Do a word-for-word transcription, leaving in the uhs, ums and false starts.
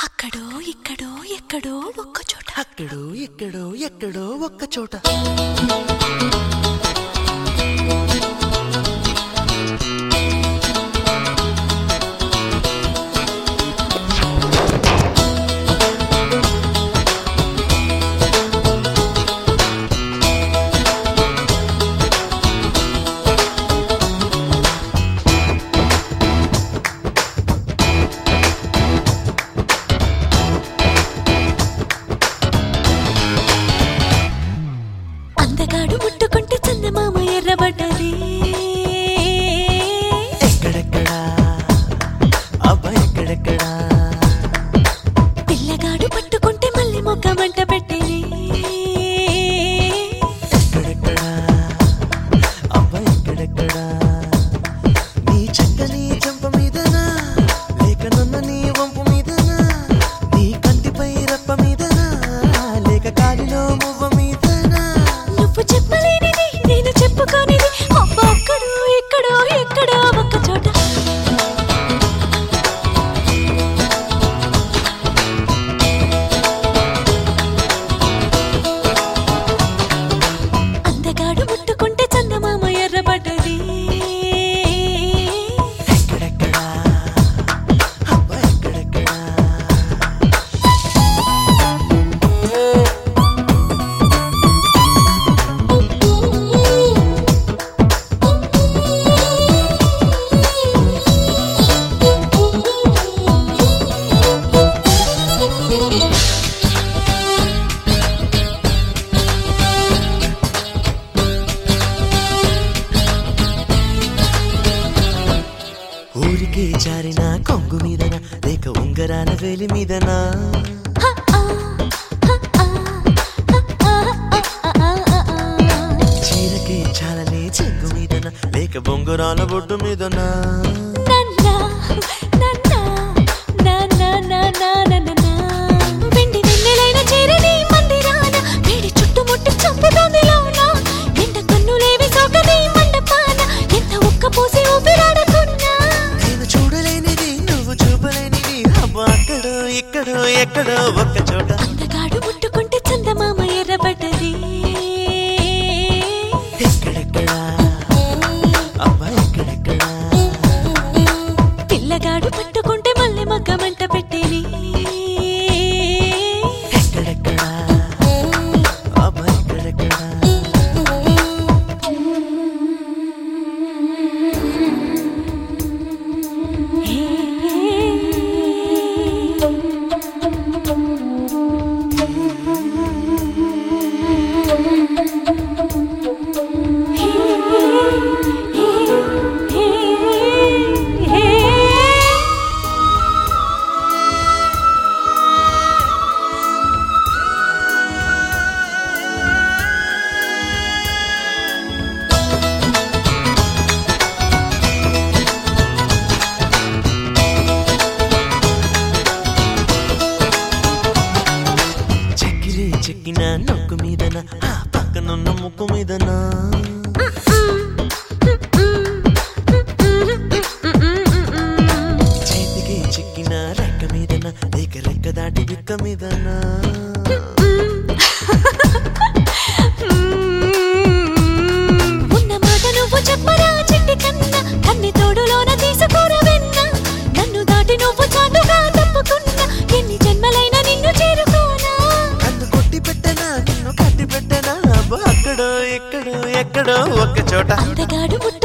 అక్కడో ఇక్కడో ఎక్కడో ఒక్క చోట అక్కడో ఎక్కడో ఎక్కడో ఒక్క చోట అందగాడు ముట్టుకుంటే చందమామ ఎర్రబడ్డది ఎక్కడెక్కడా అబ్బా ఎక్కడెక్కడా పిల్లగాడు పట్టుకుంటే మళ్ళీ మొక్క మంట పెట్టేది ఎక్కడెక్కడా అబ్బా ఎక్కడెక్కడా నీ చక్కని చెంప మీదనా లేక నన్నని వంపు మీదనా నీ కంటిపై రప్ప మీదనా లేక కాలిలో మువ్వ మీదనా నువ్వు చెప్పలేనిది నేను చెప్పుకోనిది అబ్బ అక్కడో ఎక్కడో ఎక్కడో ఒక్క చోట అందగాడు ముట్టుకుంటే చందమామ ఎర్రబడ్డది ఎక్కడెక్కడా అబ్బా ఎక్కడెక్కడా ఊరికే జారిన కొంగు మీదనా లేక ఉంగరాల వేలి మీదనా చీరకే చాలనే చెంగు మీదనా లేక బొంగరాల బొడ్డు మీదనా నన్నా నన్నా నా నా నా నా నా నా నా వెండి వెన్నెలైన చేరని మందిరాన వేడి చుట్టుముట్టి చంపుతోంది లోన ఎండ కన్నులేవి సోకని మండపాన ఎంత ఒక్క పోసి ఊపిరాడకున్నా నేను చూడలేనిది నువ్వు చూపలేనిది అబ్బా అక్కడో ఇక్కడో ఎక్కడో ఒక్క చోట అందగాడు ముట్టుకుంటే చందమామ ఎర్రబడ్డది ఎక్కడెక్కడా అబ్బా ఎక్కడెక్కడా పిల్లగాడు పట్టుకుంటే మళ్ళీ మగ్గ మంట పెట్టేది ఎక్కడెక్కడా అబ్బా ఎక్కడెక్కడా చెక్కిలి చెక్కిన నొక్కు మీదనా ఆ పక్కనున్న ముక్కు మీదనా చేతికి చెక్కిన రెక్క మీదనా లేక రెక్క దాటి బిక్క మీదనా ఉన్న మాట నువ్వు చెప్పరా చెట్టి కన్నా కన్ని తోడులోన తీసుకోరా వెన్న నన్ను దాటి నువ్వు చాటుగా తప్పుకున్నా ఎన్ని జన్మలైనా నిన్ను చేరుకోనా కన్ను కొట్టి పెట్టనా నిన్ను కట్టి పెట్టనా అబ్బా అక్కడో ఎక్కడో ఎక్కడో ఒక్క చోట అందగాడు ముట్టు